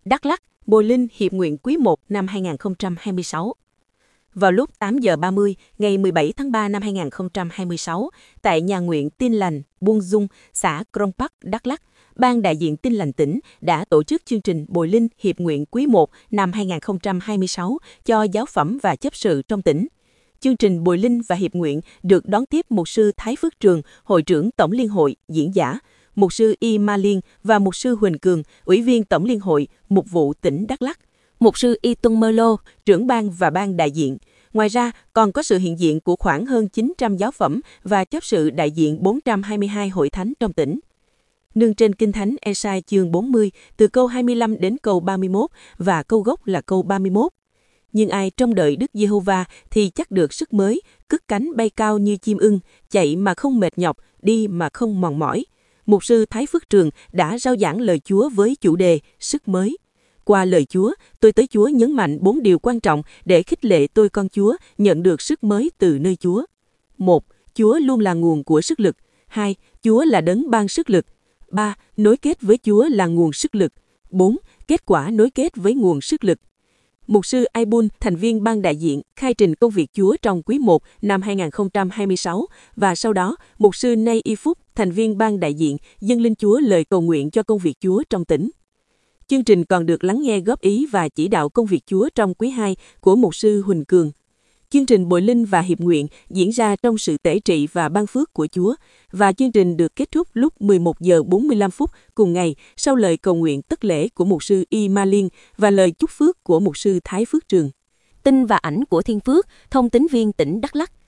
Đắk Lắk, Bồi Linh Hiệp Nguyện quý 1 năm 2026. Vào lúc 8 giờ 30 ngày 17 tháng 3 năm 2026, tại nhà nguyện Tin Lành, Buôn Dung, xã Krông Bắc, Đắk Lắk, Ban đại diện Tin Lành tỉnh đã tổ chức chương trình Bồi Linh Hiệp Nguyện quý 1 năm 2026 cho giáo phẩm và chấp sự trong tỉnh. Chương trình Bồi Linh và Hiệp Nguyện được đón tiếp mục sư Thái Phước Trường, hội trưởng Tổng Liên hội, diễn giả, mục sư Y Ma Liên và mục sư Huỳnh Cường, ủy viên Tổng Liên hội, mục vụ tỉnh Đắk Lắk, mục sư Y Tung Mơ Lô, trưởng ban và ban đại diện. Ngoài ra, còn có sự hiện diện của khoảng hơn 900 giáo phẩm và chấp sự đại diện 422 hội thánh trong tỉnh. Nương trên Kinh Thánh Ê-sai chương 40, từ câu 25 đến câu 31 và câu gốc là câu 31. Nhưng ai trông đợi Đức Giê-hô-va thì chắc được sức mới, cất cánh bay cao như chim ưng, chạy mà không mệt nhọc, đi mà không mòn mỏi. Mục sư Thái Phước Trường đã rao giảng lời Chúa với chủ đề Sức mới. Qua lời Chúa, tôi tới Chúa nhấn mạnh 4 điều quan trọng để khích lệ tôi con Chúa nhận được sức mới từ nơi Chúa. 1. Chúa luôn là nguồn của sức lực. 2. Chúa là đấng ban sức lực. 3. Nối kết với Chúa là nguồn sức lực. 4. Kết quả nối kết với nguồn sức lực. Mục sư Aibun, thành viên ban đại diện, khai trình công việc Chúa trong quý 1 năm 2026 và sau đó, mục sư Nay Y Phúc, thành viên ban đại diện, dâng lên Chúa lời cầu nguyện cho công việc Chúa trong tỉnh. Chương trình còn được lắng nghe góp ý và chỉ đạo công việc Chúa trong quý 2 của mục sư Huỳnh Cường. Chương trình Bồi Linh và Hiệp Nguyện diễn ra trong sự tể trị và ban phước của Chúa và chương trình được kết thúc lúc 11 giờ 45 phút cùng ngày sau lời cầu nguyện tất lễ của mục sư Y Ma Liên và lời chúc phước của mục sư Thái Phước Trường. Tin và ảnh của Thiên Phước, thông tín viên tỉnh Đắk Lắk.